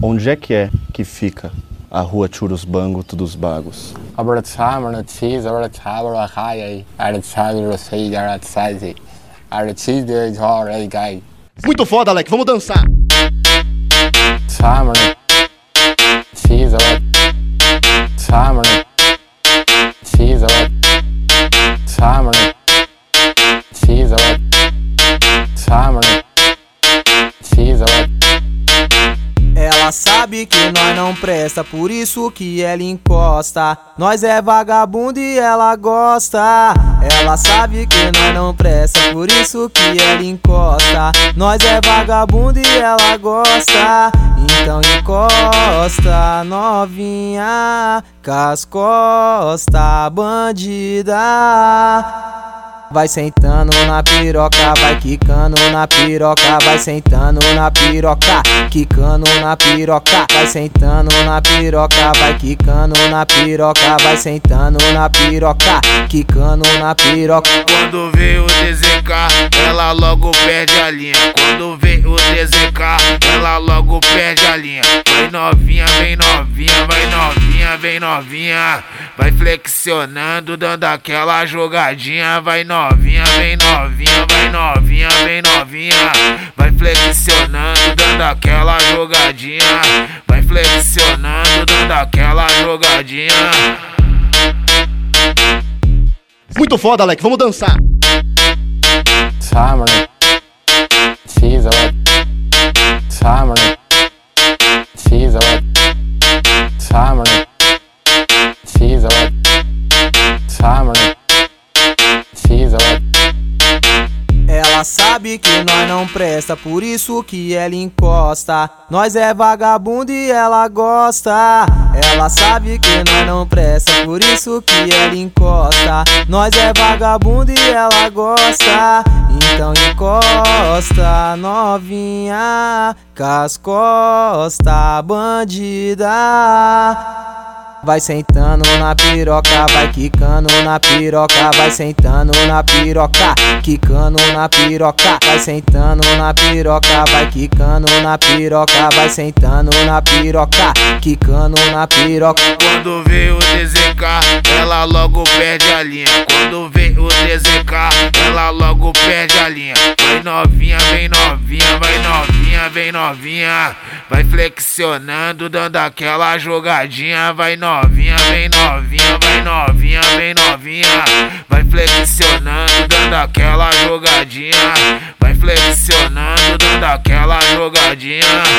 Onde é que fica a rua Churusbango dos Bagos? Muito foda, Alec, vamos dançar! Ela sabe que nós não presta, por isso que ela encosta. Nós é vagabundo e ela gosta. Ela sabe que nós não presta, por isso que ela encosta. Nós é vagabundo e ela gosta. Então encosta, novinha, cas costa, bandida. Vai sentando na piroca, vai quicando na piroca, vai sentando na piroca, quicando na piroca, vai sentando na piroca, vai quicando na piroca, vai sentando na piroca, quicando na piroca. Quando vê o DZK, ela logo perde a linha. Quando vê o DZK, ela logo perde a linha. Vai novinha, vem novinha, vai novinha, vem novinha. Vai flexionando, dando aquela jogadinha. Vai novinha, vem novinha, vai novinha, vem novinha. Vai flexionando, dando aquela jogadinha. Vai flexionando, dando aquela jogadinha. Muito foda, Alec, vamos dançar! Ela sabe que nós não presta, por isso que ela encosta. Nós é vagabundo e ela gosta. Ela sabe que nós não presta, por isso que ela encosta. Nós é vagabundo e ela gosta. Então encosta, novinha, cas costa, bandida. Vai sentando na piroca, vai quicando na piroca, vai sentando na piroca, quicando na piroca, vai sentando na piroca, vai quicando na piroca, vai sentando na piroca, quicando na piroca. Quando vê o DZK, ela logo perde a linha. Quando vê o DZK, ela logo perde a linha. Vai novinha, vem novinha, vai novinha, vem novinha. Vai flexionando, dando aquela jogadinha. Vai novinha, vem novinha, vai novinha, vem novinha. Vai flexionando, dando aquela jogadinha. Vai flexionando, dando aquela jogadinha.